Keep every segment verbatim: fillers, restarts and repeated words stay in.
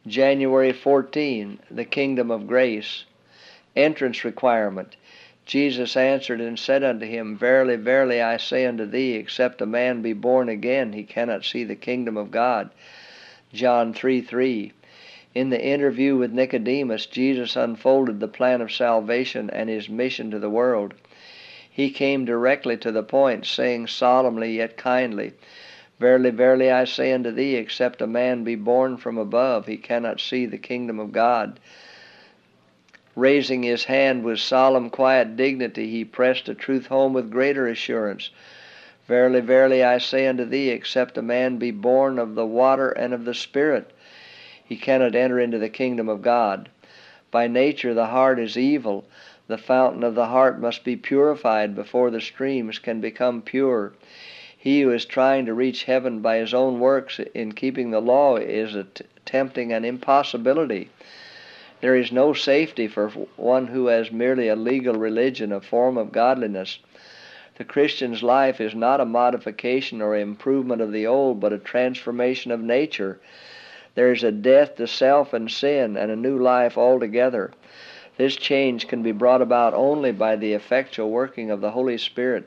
January fourteenth, the Kingdom of Grace. Entrance requirement. Jesus answered and said unto him, Verily, verily, I say unto thee, except a man be born again, he cannot see the kingdom of God. John three three. In the interview with Nicodemus, Jesus unfolded the plan of salvation and his mission to the world. He came directly to the point, saying solemnly yet kindly, Verily, verily, I say unto thee, except a man be born from above, he cannot see the kingdom of God. Raising his hand with solemn, quiet dignity, he pressed the truth home with greater assurance. Verily, verily, I say unto thee, except a man be born of the water and of the Spirit, he cannot enter into the kingdom of God. By nature the heart is evil. The fountain of the heart must be purified before the streams can become pure. He who is trying to reach heaven by his own works in keeping the law is attempting an impossibility. There is no safety for one who has merely a legal religion, a form of godliness. The Christian's life is not a modification or improvement of the old, but a transformation of nature. There is a death to self and sin, and a new life altogether. This change can be brought about only by the effectual working of the Holy Spirit.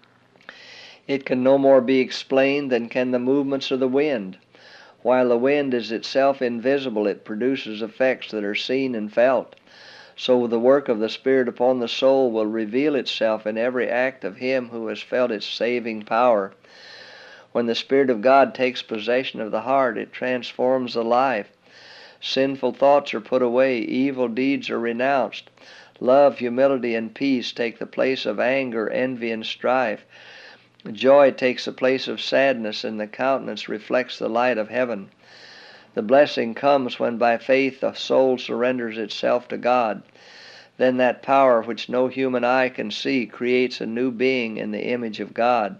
It can no more be explained than can the movements of the wind. While the wind is itself invisible, it produces effects that are seen and felt. So the work of the Spirit upon the soul will reveal itself in every act of him who has felt its saving power. When the Spirit of God takes possession of the heart, it transforms the life. Sinful thoughts are put away, evil deeds are renounced. Love, humility, and peace take the place of anger, envy, and strife. Joy takes the place of sadness, and the countenance reflects the light of heaven. The blessing comes when by faith the soul surrenders itself to God. Then that power which no human eye can see creates a new being in the image of God.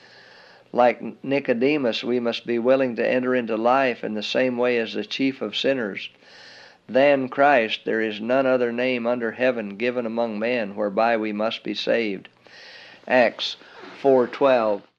Like Nicodemus, we must be willing to enter into life in the same way as the chief of sinners. Than Christ there is none other name under heaven given among men whereby we must be saved. Acts four twelve.